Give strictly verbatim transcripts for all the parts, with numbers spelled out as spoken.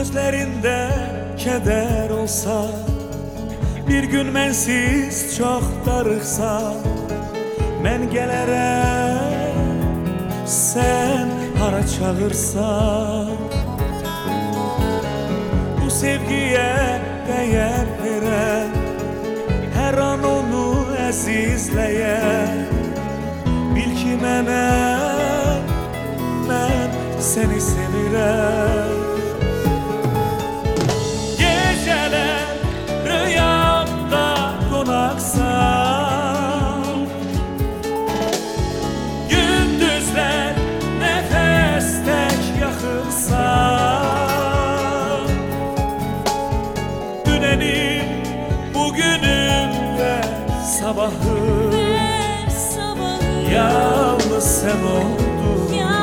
Gözlerinde keder olsa, bir gün mensiz çok darıqsa, mən gələrəm, sen hara çağırsan. Bu sevgiye değer verən, her an onu əzizləyən, bil ki mənə, mən seni sevirəm. Gecələr rüyamda qonaqsan, gündüzlər nəfəs tək yaxınsan. Dünənim, bugünüm və sabahım, yalnız sen oldun,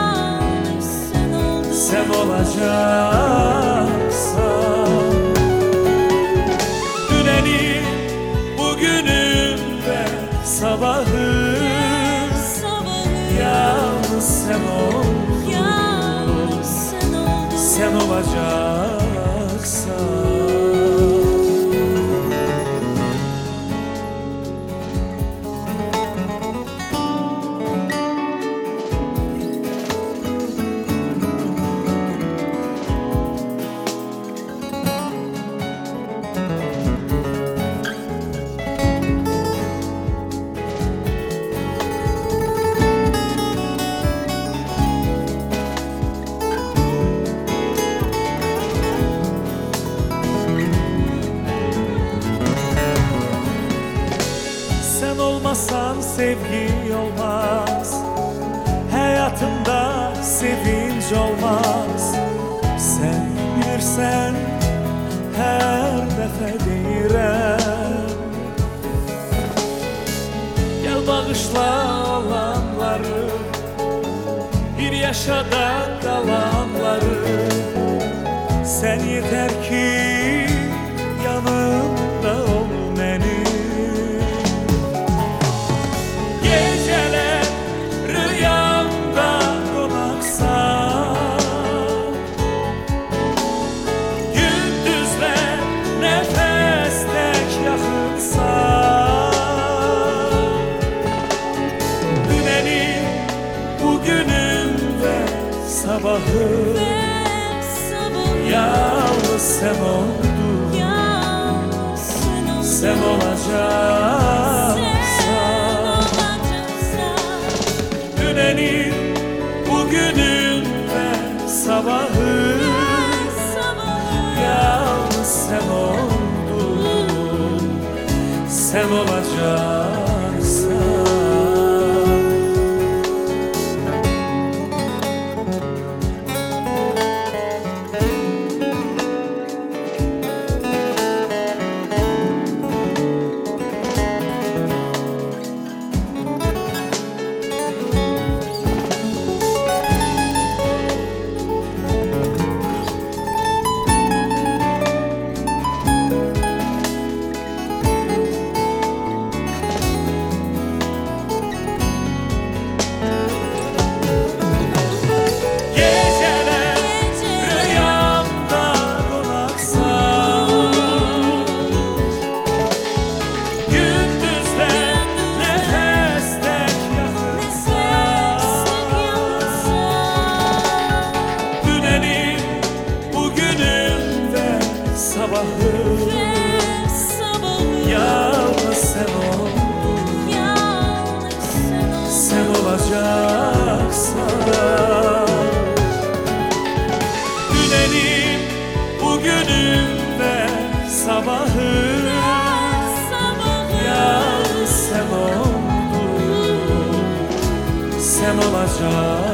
sen olacaksan. Dünənim, bugünüm ve sabahım, yalnız sen oldun, sen olacaksan. Sen olmasan sevgi olmaz, hayatımda sevinç olmaz. Sen bilirsen her defa deyirəm, gel bağışla olanları, bir yaşada kalanları. Sen yeter ki yanımda ol benim. Sabahım, yalnız sen oldun, sen olacaksan. Dünənim, bugünüm ve sabahım, yalnız sen oldun, sen olacaksan. Sabahım, yalnız sen oldun, sen olacaksan. Dünənim, bugünüm ve sabahım, yalnız sen oldun, sen olacaksan.